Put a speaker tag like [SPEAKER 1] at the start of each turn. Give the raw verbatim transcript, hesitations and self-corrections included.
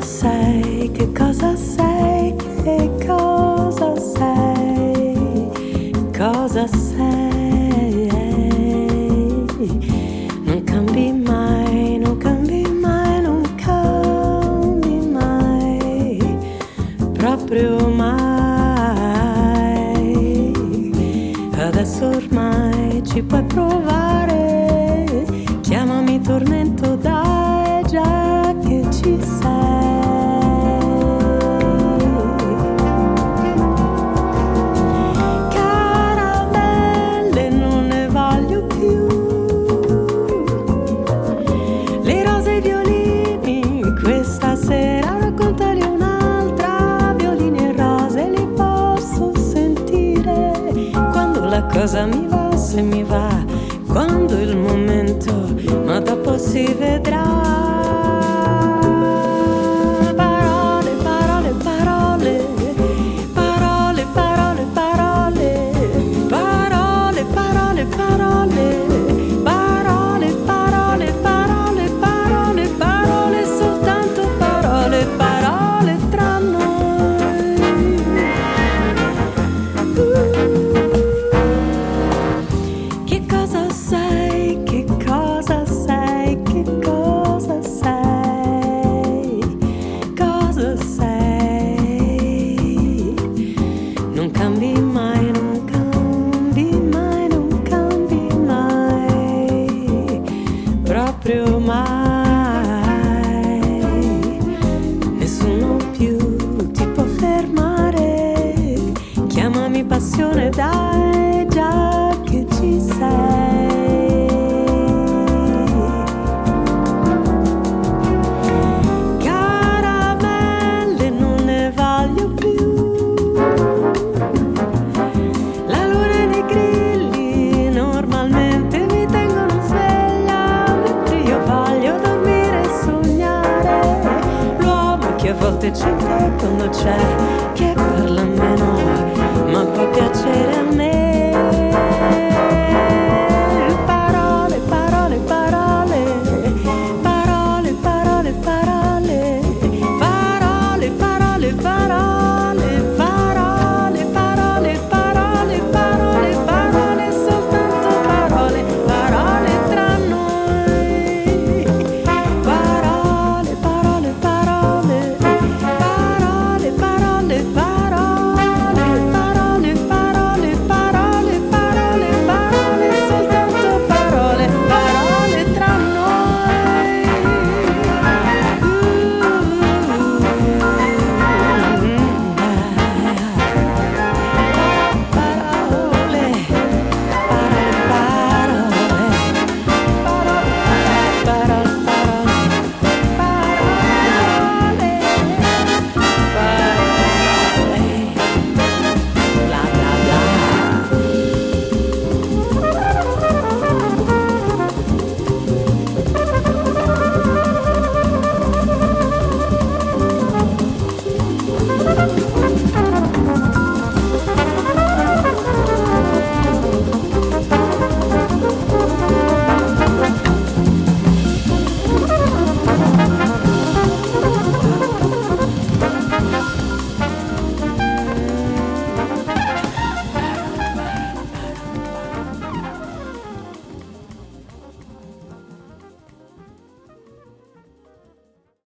[SPEAKER 1] sei, che cosa sei, che cosa sei, cosa sei. Non cambi mai, non cambi mai, non cambi mai, proprio mai. Adesso ormai ci puoi provare, chiamami tormento, dai, già che ci sei. Caramelle non ne voglio più, le rose e i violini questa sera raccontali un'altra, violini e rose li posso sentire quando la cosa mi va, se mi va, quando il momento, ma dopo si vedrà. Parole, parole, parole, parole, parole, parole, parole, parole, parole, parole, parole, parole, parole, parole, soltanto parole, parole tra noi. Che cosa sei, che cosa sei, che cosa sei, cosa sei. Non cambi mai, non cambi mai, non cambi mai, proprio mai. Nessuno più ti può fermare, chiamami passione, dai, già che ci sei. Caramelle non ne voglio più, la luna e i grilli normalmente mi tengono sveglia, mentre io voglio dormire e sognare l'uomo che a volte c'è quando c'è, che parla